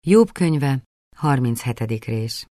Jobb könyve, 37. rész.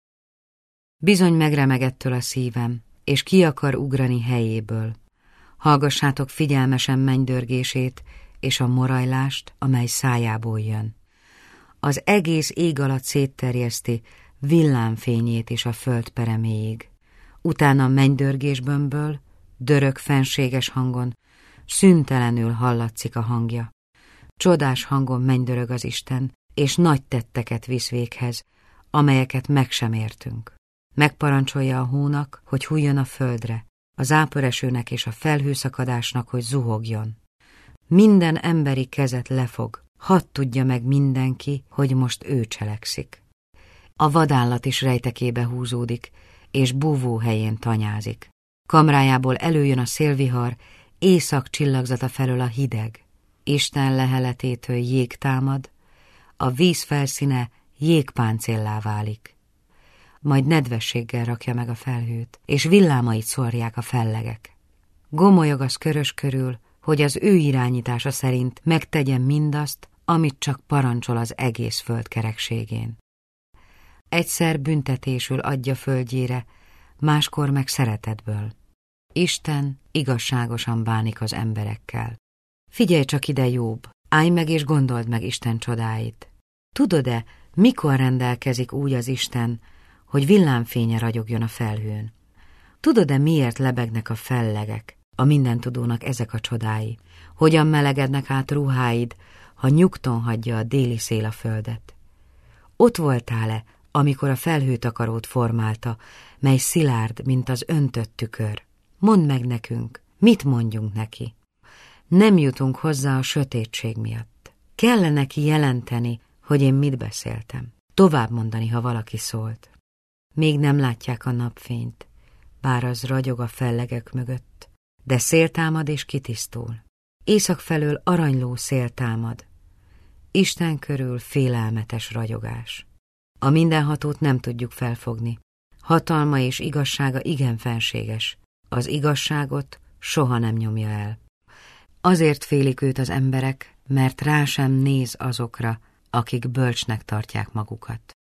Bizony megremegettől a szívem, és ki akar ugrani helyéből. Hallgassátok figyelmesen mennydörgését és a morajlást, amely szájából jön. Az egész ég alatt szétterjeszti villámfényét is a föld pereméig. Utána mennydörgésbömböl, dörög fenséges hangon, szüntelenül hallatszik a hangja. Csodás hangon mennydörög az Isten, és nagy tetteket visz véghez, amelyeket meg sem értünk. Megparancsolja a hónak, hogy hújjon a földre, a záporesőnek és a felhőszakadásnak, hogy zuhogjon. Minden emberi kezet lefog, hadd tudja meg mindenki, hogy most ő cselekszik. A vadállat is rejtekébe húzódik, és búvó helyén tanyázik. Kamrájából előjön a szélvihar, éjszak csillagzata felől a hideg. Isten leheletétől jég támad, a víz felszíne jégpáncéllá válik. Majd nedvességgel rakja meg a felhőt, és villámait szórják a fellegek. Gomolyog az körös körül, hogy az ő irányítása szerint megtegyen mindazt, amit csak parancsol az egész föld kerekségén. Egyszer büntetésül adja földjére, máskor meg szeretetből. Isten igazságosan bánik az emberekkel. Figyelj csak ide, Jobb, állj meg és gondold meg Isten csodáit. Tudod-e, mikor rendelkezik úgy az Isten, hogy villámfénye ragyogjon a felhőn? Tudod-e, miért lebegnek a fellegek, a mindentudónak ezek a csodái? Hogyan melegednek át ruháid, ha nyugton hagyja a déli szél a földet? Ott voltál-e, amikor a felhőtakarót formálta, mely szilárd, mint az öntött tükör? Mondd meg nekünk, mit mondjunk neki? Nem jutunk hozzá a sötétség miatt. Kell neki jelenteni, hogy én mit beszéltem. Tovább mondani, ha valaki szólt. Még nem látják a napfényt, bár az ragyog a fellegek mögött, de szél támad és kitisztul. Észak felől aranyló szél támad. Isten körül félelmetes ragyogás. A mindenhatót nem tudjuk felfogni. Hatalma és igazsága igen fenséges. Az igazságot soha nem nyomja el. Azért félik őt az emberek, mert rá sem néz azokra, akik bölcsnek tartják magukat.